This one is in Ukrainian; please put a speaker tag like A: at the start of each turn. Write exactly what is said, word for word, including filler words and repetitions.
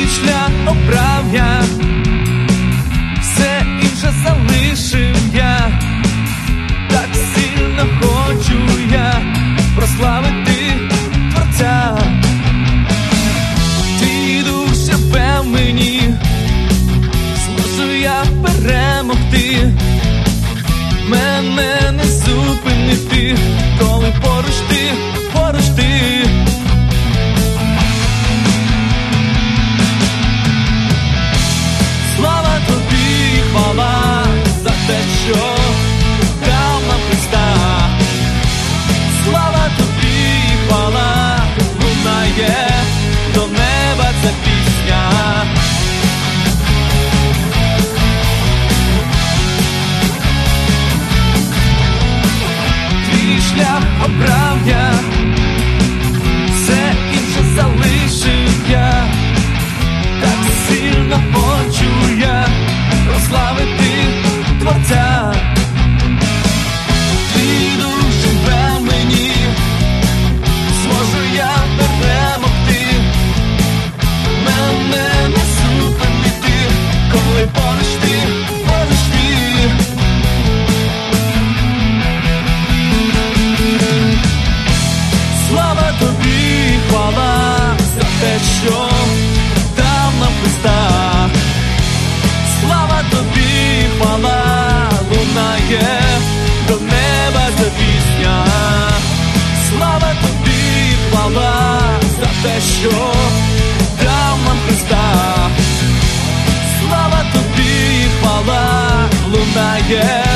A: шлях обрав я, все інше залишив я, так сильно хочу я прославити Творця. Твій дух живе в мені, зможу я перемогти, мене не зупинити, коли поруч ти, поруч ти. Слава тобі, хвала за те, що дав нам Христа. Слава тобі, хвала, лунає до неба ця пісня. Твій шлях обрав я, все інше залишив я, так сильно хочу я прославити Творця. Твій дух живе в мені, зможу я перемогти, мене не зупинити, коли поруч ти, поруч ти. Слава тобі, хвала за те, що дав нам Христа. Слава тобі, хвала, лунає до неба ця пісня. Слава тобі, хвала за те, що дав нам Христа. Слава тобі, хвала, лунає